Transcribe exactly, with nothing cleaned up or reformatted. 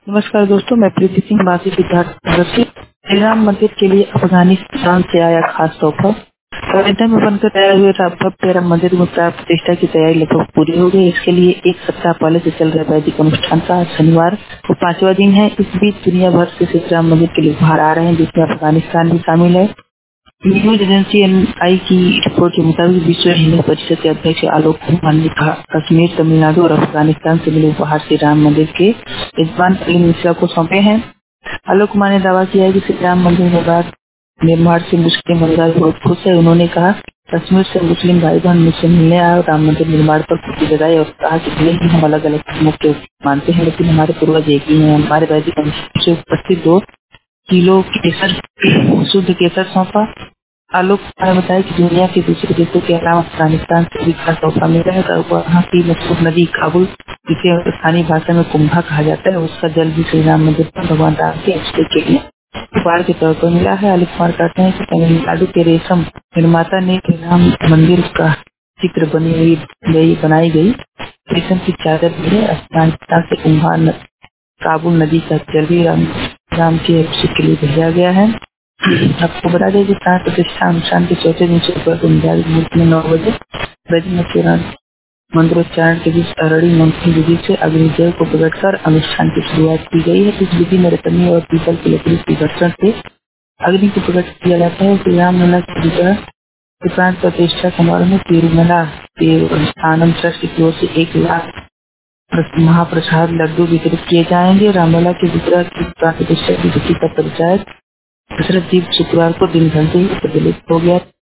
नमस्कार दोस्तों, मैं प्रीति सिंह बासी सिद्धार्थ श्री राम मंदिर के लिए अफगानिस्तान से आया खास तोहफा। अयोध्या में बनकर तैयार हुए भव्य राम मंदिर में प्राण प्रतिष्ठा की तैयारी लगभग पूरी हो गई। इसके लिए एक सप्ताह पहले से चल रहे वैदिक अनुष्ठान का आज शनिवार को पांचवा दिन है। इस बीच दुनिया भर से श्री राम मंदिर के लिए उपहार आ रहे हैं, जिसमें अफगानिस्तान भी शामिल है। न्यूज एजेंसी एनआई की रिपोर्ट के मुताबिक विश्व हिंदू परिषद के अध्यक्ष आलोक कुमार ने कहा, कश्मीर, तमिलनाडु और अफगानिस्तान से मिले उपहार श्री राम मंदिर के यजमान अली मिश्रा को सौंपे हैं। आलोक कुमार ने दावा किया है कि श्री राम मंदिर निर्माण निर्माण से मुस्लिम समुदाय बहुत खुश है। उन्होंने कहा, कश्मीर से मुस्लिम भाई बहन मुझसे मिलने आए और राम मंदिर निर्माण पर खुशी जताई और कहा कि भले ही हम अलग अलग धर्मों के मानते हैं, लेकिन हमारे पूर्वज एक ही हैं। हमारे वैदिक अनुष्ठान से उपस्थित दो किलो केसर शुद्ध केसर सौंपा। आलोक कुमार ने बताया कि दुनिया के दूसरे देशों के अलावा अफगानिस्तान से भी खास तोहफा मिला है। वहाँ की मशहूर नदी काबुल, जिसे स्थानीय भाषा में कुंभा कहा जाता है, उसका जल भी श्री राम मंदिर पर भगवान राम के अभिषेक के लिए उपहार के तौर पर मिला है। आलोक कुमार कहते हैं कि तमिलनाडु के रेशम निर्माता ने श्री राम मंदिर का चित्र बनी हुई गई बनाई गई रेशम की चादर भी है। अफगानिस्तान से कुंभा काबुल नदी का जल भी राम राम के अभिषेक के लिए भेजा गया है। आपको बता दें कि प्राण प्रतिष्ठा अनुष्ठान के चौथे दिन शुक्रवार को निर्धारित मुल्क में नौ बजे ब्रजमचरण मंत्रोच्चारण के बीच अरड़ी मंत्री विधि से अग्निदेव को प्रकट कर अनुष्ठान की शुरुआत की गई है। इस विधि में रतनी और पीपल की लकड़ी की घर्षण से अग्नि को प्रकट किया जाता है। श्री राम लला की विग्रह प्राण प्रतिष्ठा समारोह में तिरुमला स्थानम ट्रस्ट की ओर से एक लाख महाप्रसाद लड्डू वितरित किए जाएंगे। रामलला के विग्रह की प्राण प्रतिष्ठा की तिथि का परिचय दशरथ जी शुक्रवार को दिन ढलते ही प्रज्वलित हो गया।